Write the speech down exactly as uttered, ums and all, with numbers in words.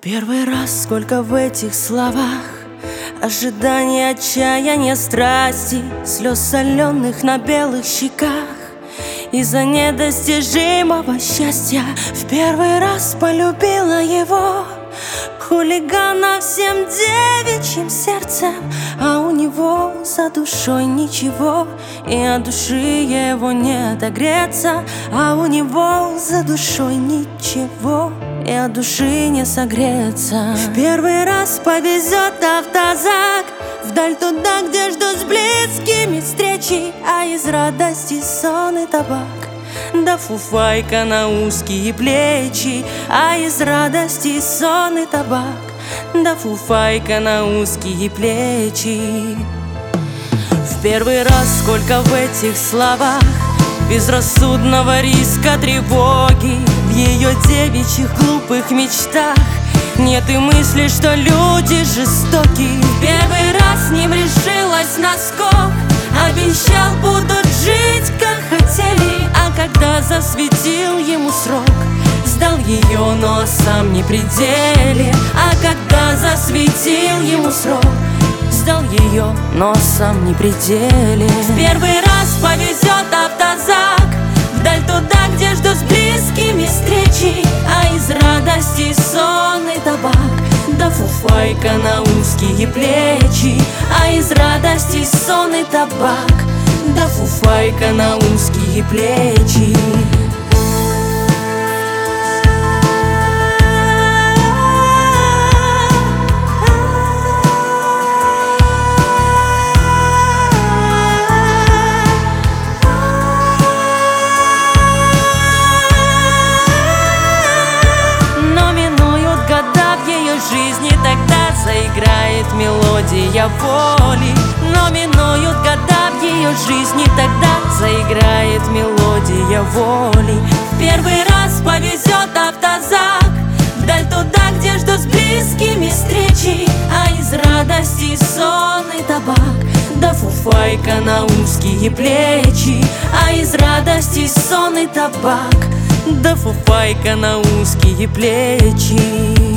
Первый раз, сколько в этих словах ожидания, отчаяния, страсти, слез соленых на белых щеках из-за недостижимого счастья. В первый раз полюбила его, хулигана всем девичьим сердцем, а у него за душой ничего, и от души его не отогреться. А у него за душой ничего, и от души не согреться. В первый раз повезет автозак вдаль туда, где ждут с близкими встречи, а из радости сон и табак, да фуфайка на узкие плечи, а из радости сон и табак, да фуфайка на узкие плечи. В первый раз, сколько в этих словах безрассудного риска, тревоги, в ее девичьих глупых мечтах нет и мысли, что люди жестоки. В первый раз с ним решилась на скок, обещал, будут жить, как хотели, а когда засветил ему срок, сдал ее, но сам не при деле. А когда засветил ему срок, сдал ее, но сам не при деле. В первый раз повезет автозак вдаль туда, где ждут с близкими встречи, а из радости сон и табак, да фуфайка на узкие плечи, а из радости сон и табак, да фуфайка на узкие плечи. Жизни тогда заиграет мелодия воли, но минуют года в ее жизни, тогда заиграет мелодия воли. В первый раз повезет автозак вдаль туда, где ждут с близкими встречи, а из радости сон и табак, да фуфайка на узкие плечи, а из радости сон и табак, да фуфайка на узкие плечи.